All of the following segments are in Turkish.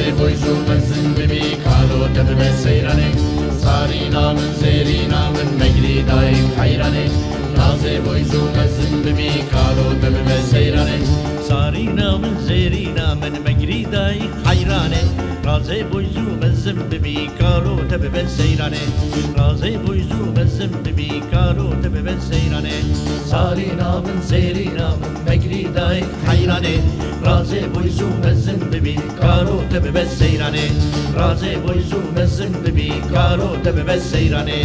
boyzu mezin bibi kalo tebe seyrane Sari namın zeri namın megri daim hayrane Raze boyzu mezin bibi kalo tebe seyrane Sari namın zeri namın megri daim hayrane Raze boyzu mezin bibi kalo tebe seyrane Raze boyzu mezin bibi kalo tebe seyrane Sari namın zeri namın megri daim hayrane Raze boyzu mezin bibi kalo tebe seyrane Raze boyzu mezin bibi kalo tebe seyrane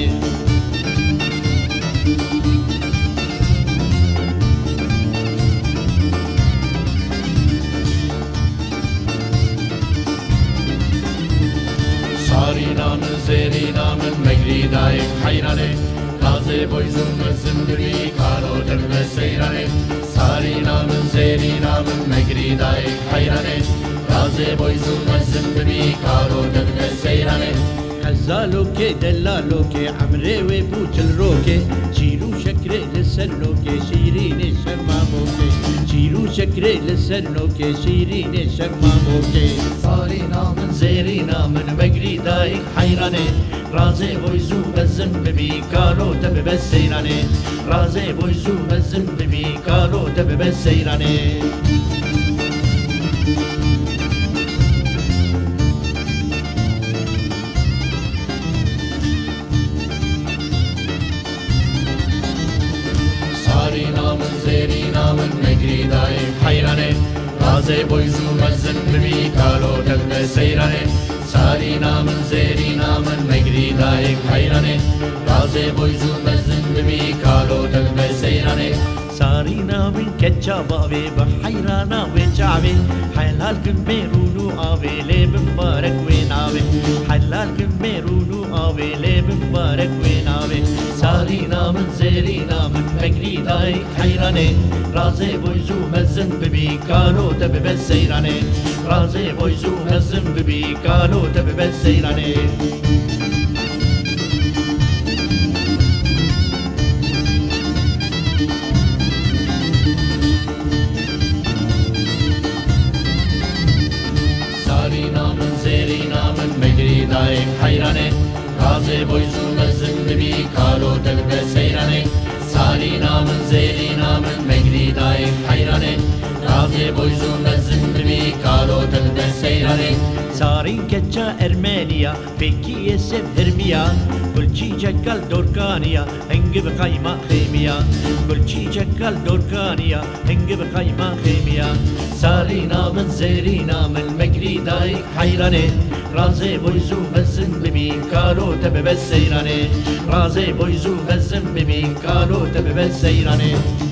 Sari namın zeri namın megri daim hayrane Raze boyzu mezin bibi kalo tebe seyrane Sari namın zeri namın megri daim hayrane Raze boyzu mezin bibi kalo tebe seyrane هزالوكي دلالوكي عمري وبوت الروكي شيلو شكري لسنوكي شيرين شماموكي شيلو شكري لسنوكي شيرين شماموكي صاري نامن زيري نامن مقري دايق حيراني رازي بويزو بزن ببي كارو تبي بسيراني رازي بويزو بزن ببي كارو تبي بسيراني Sari namın zeri namın megri daim hayrane Raze boyzu mezin bibi kalo tebe seyrane Sari namın zeri namın megri daim hayrane Raze boyzu mezin bibi kalo tebe seyrane ساري ناوي كتشاباوي بحيرانا وشعبي حلال كميرونو آوي لي مبارك ويناوي حلال كميرونو آوي لي مبارك ويناوي ساري نامن زيري نامن مقري داي حيراني رازي بويزو مزن ببي كانو تبي بسيراني رازي بويزو مزن ببي كانو تبي بسيراني Sari namın zeri namın megri daim hayrane Raze boyzu mezin bibi kalo tebe seyrane Sari namın zeri namın megri daim hayrane Raze boyzu mezin bibi kalo tebe seyrane سارين كتشا أرمانيا فيكي يسف هرميا كل شي جكال دوركانيا هنجب قايمة خيميا كل شي جكال دوركانيا هنجب قايمة خيميا سارينا من زيرينا من مقري دايك حيراني رازي بويزو بزن ببين كارو تبي بسيراني رازي بويزو بزن ببين كارو تبي بسيراني